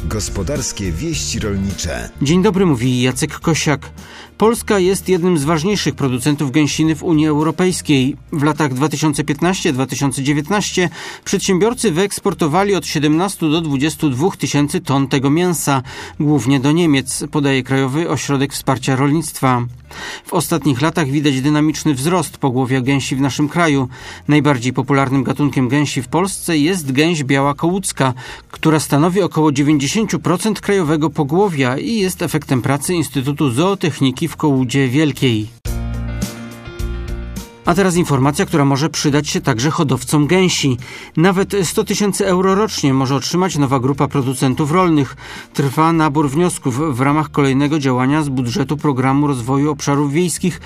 Gospodarskie wieści rolnicze. Dzień dobry, mówi Jacek Kosiak. Polska jest jednym z ważniejszych producentów gęsiny w Unii Europejskiej. W latach 2015-2019 przedsiębiorcy wyeksportowali od 17 do 22 tysięcy ton tego mięsa, głównie do Niemiec, podaje Krajowy Ośrodek Wsparcia Rolnictwa. W ostatnich latach widać dynamiczny wzrost pogłowia gęsi w naszym kraju. Najbardziej popularnym gatunkiem gęsi w Polsce jest gęś biała kołucka, która stanowi około 90% krajowego pogłowia i jest efektem pracy Instytutu Zootechniki w Kołudzie Wielkiej. A teraz informacja, która może przydać się także hodowcom gęsi. Nawet 100 tysięcy euro rocznie może otrzymać nowa grupa producentów rolnych. Trwa nabór wniosków w ramach kolejnego działania z budżetu Programu Rozwoju Obszarów Wiejskich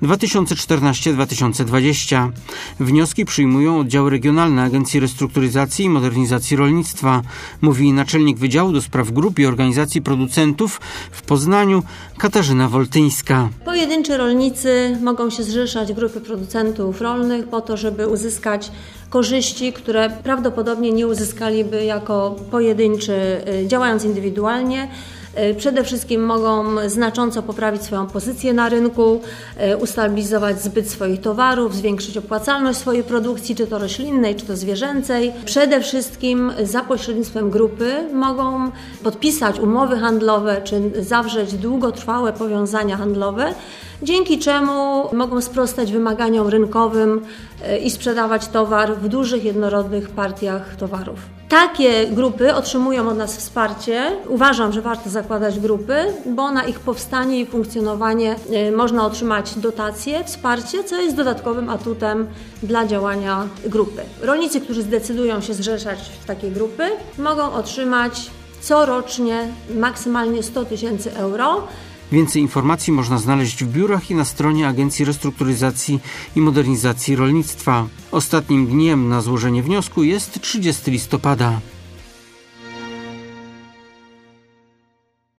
2014-2020. Wnioski przyjmują oddziały regionalne Agencji Restrukturyzacji i Modernizacji Rolnictwa, mówi naczelnik Wydziału do Spraw Grup i Organizacji Producentów w Poznaniu Katarzyna Woltyńska. Pojedynczy rolnicy mogą się zrzeszać w grupy producentów rolnych po to, żeby uzyskać korzyści, które prawdopodobnie nie uzyskaliby jako pojedynczy, działając indywidualnie. Przede wszystkim mogą znacząco poprawić swoją pozycję na rynku, ustabilizować zbyt swoich towarów, zwiększyć opłacalność swojej produkcji, czy to roślinnej, czy to zwierzęcej. Przede wszystkim za pośrednictwem grupy mogą podpisać umowy handlowe, czy zawrzeć długotrwałe powiązania handlowe, dzięki czemu mogą sprostać wymaganiom rynkowym i sprzedawać towar w dużych, jednorodnych partiach towarów. Takie grupy otrzymują od nas wsparcie. Uważam, że warto zakładać grupy, bo na ich powstanie i funkcjonowanie można otrzymać dotacje, wsparcie, co jest dodatkowym atutem dla działania grupy. Rolnicy, którzy zdecydują się zrzeszać w takie grupy, mogą otrzymać corocznie maksymalnie 100 tysięcy euro. Więcej informacji można znaleźć w biurach i na stronie Agencji Restrukturyzacji i Modernizacji Rolnictwa. Ostatnim dniem na złożenie wniosku jest 30 listopada.